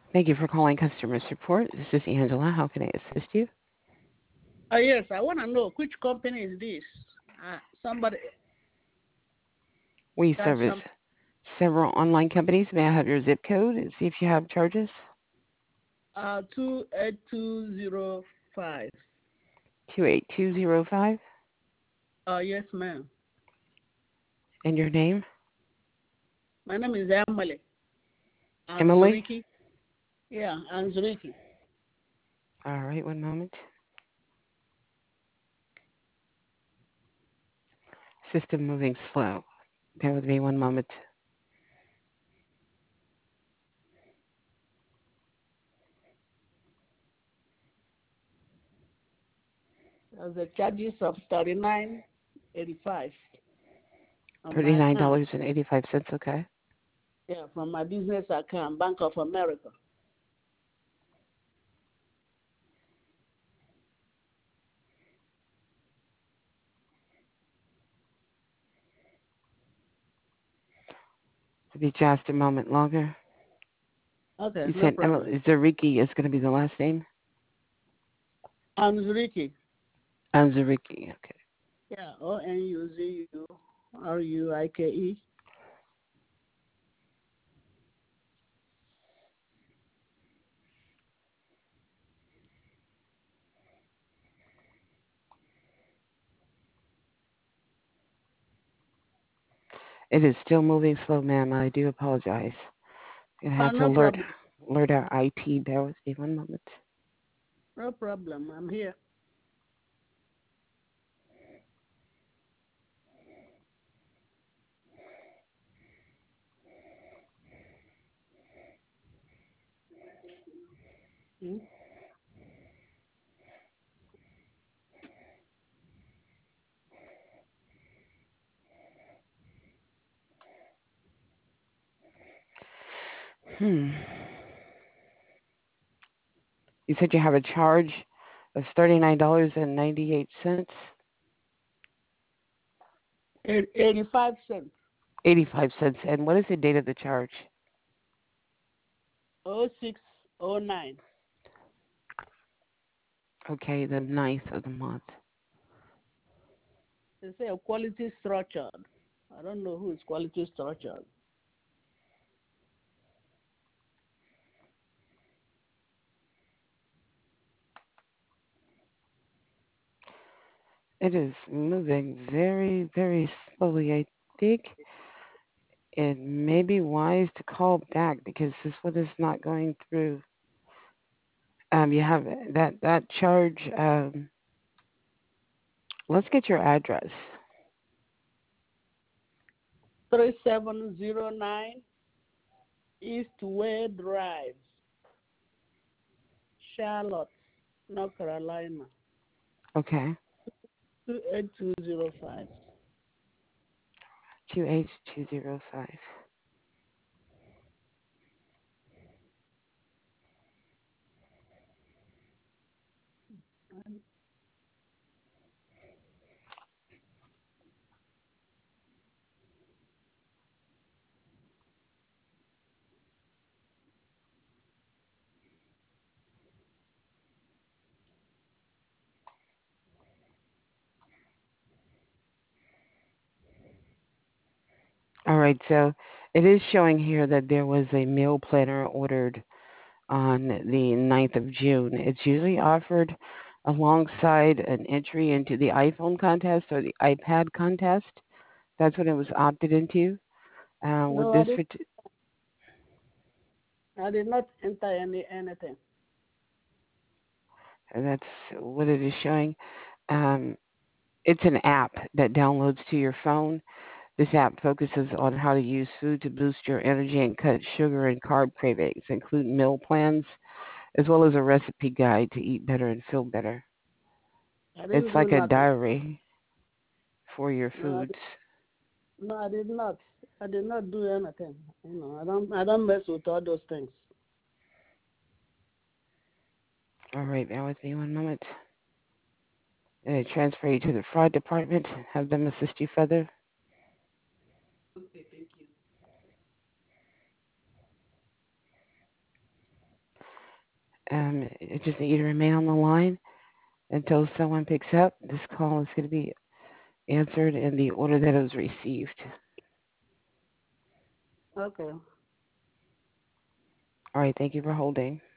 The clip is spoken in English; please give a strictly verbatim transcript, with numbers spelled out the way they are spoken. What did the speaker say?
Thank you for calling customer support. This is Angela. How can I assist you? Uh, yes, I want to know which company is this? Uh, somebody We got some service several online companies. May I have your zip code and see if you have charges? uh two eight two zero five. two eight two zero five. Uh, yes, ma'am. And your name? My name is Emily Emily? Anzuriki. Yeah, Anzuriki. All right, one moment. System moving slow. Bear with me one moment. There's the charges of thirty nine eighty five on my account. thirty-nine dollars and eighty-five cents, okay. Yeah, from my business account, Bank of America. It'll be just a moment longer. Okay, You no said problem. Emily Zariki is going to be the last name? Anzuriki. Um, Zariki, okay. Yeah, O N U Z U R U I K E. It is still moving slow, ma'am. I do apologize. Gonna Uh, have to no alert problem. alert our I T. Bear with me one moment. No problem. I'm here. Hmm? Hmm. You said you have a charge of thirty-nine dollars and ninety-eight cents, Eight- eighty-five cents. eighty-five cents. And what is the date of the charge? Oh six oh nine. Okay, the ninth of the month. They say a quality structured. I don't know who is quality structured. It is moving very, very slowly. I think it may be wise to call back because this one is not going through. Um, you have that that charge. Um, let's get your address. three seven zero nine Eastway Drive, Charlotte, North Carolina. Okay, two eight two zero five. two eight two zero five. All right, so it is showing here that there was a meal planner ordered on the ninth of June. It's usually offered alongside an entry into the iPhone contest or the iPad contest. That's what it was opted into. Uh, with No, I this, did. part- I did not enter any anything. that's what it is showing. Um, it's an app that downloads to your phone. This app focuses on how to use food to boost your energy and cut sugar and carb cravings, including meal plans, as well as a recipe guide to eat better and feel better. I didn't It's do like a nothing. diary for your No, I did, foods. no, I did not. I did not do anything. You know, I don't. I don't mess with all those things. All right, bear with me one moment. And I transfer you to the fraud department. Have them assist you further. Okay, thank you. Um, you just need you to remain on the line until someone picks up. This call is going to be answered in the order that it was received. Okay. All right, thank you for holding.